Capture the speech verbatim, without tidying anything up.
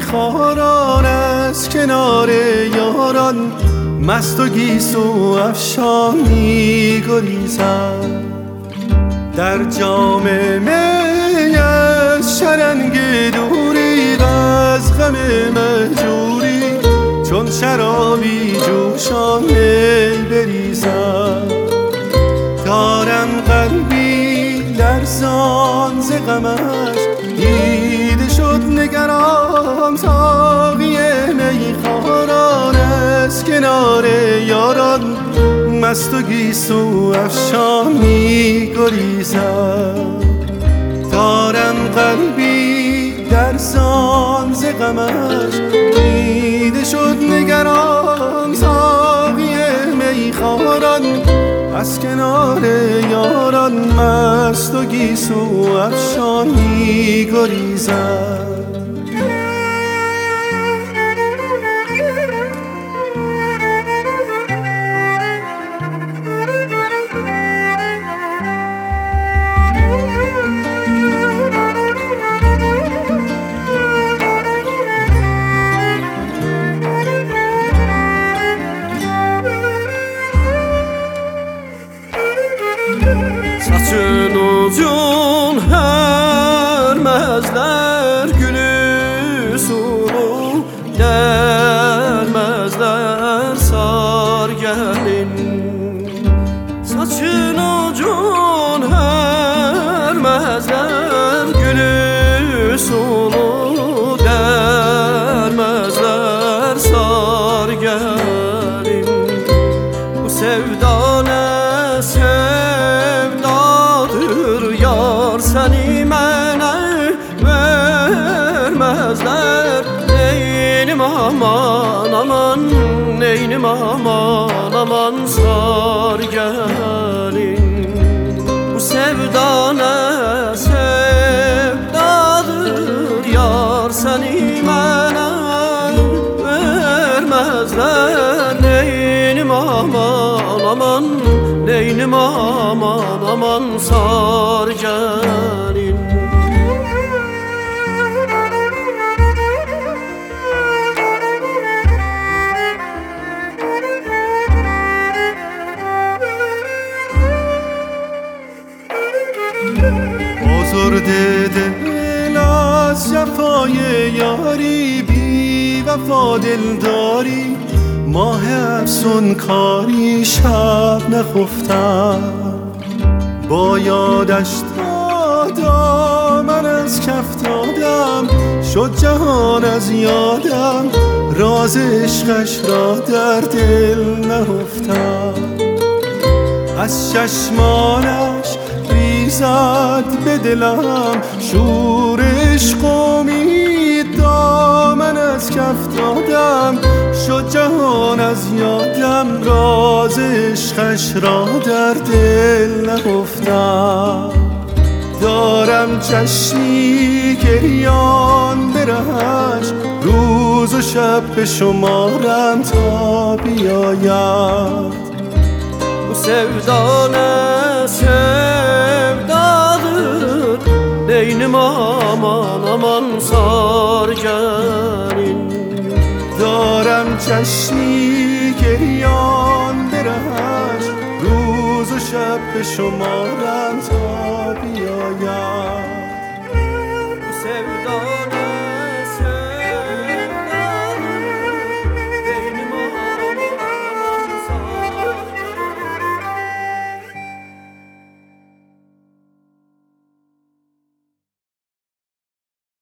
میخواران از کنار یاران مست و گیسو افشان میگریزد. در جام می از شرنگ دوری و از غم مهجوری چون شرابی جوشان می بریزد. دارم قلبی لرزان ز غمش دیده شد نگران ساقی میخواران از کنار یاران مست و گیسو افشان میگریزد. دارم قلبی لرزان ز غمش دیده شد نگران ساقی میخواران از کنار یاران مست و گیسو افشان میگریزد. Saçın ucun hermezler gülü sulu, dermezler sar gelin. Saçın ucun hermezler gülü sulu, dermezler sar gelin. Bu sevda ne sevdadır yar, seni mənə vermezler. Neynim aman aman, neynim aman aman sar gelin. Bu sevda ne sevdadır yar, seni mənə vermezler. Neynim aman aman, neynim aman aman sar gelin. آزرده دل از جفای یاری، بی وفا دلداری، ماه افسون کاری شب نخفتم. با یادش دادم من از کف دادم، شد جهان از یادم، راز عشقش را در دل نهفتم. از چشمانش ریزد به دلم شور عشق امید، دامن از کف دادم، شد جهان از یادم، راز عشقش را در دل نهفتم. دارم چشمی گریان برهش، روز و شب به شمارم تا بیاید. Bu sevda ne sevdadır, neynim aman aman sar gelin. دارم چشمی گریان برهش، روز و شب به شمارم تا بیاید.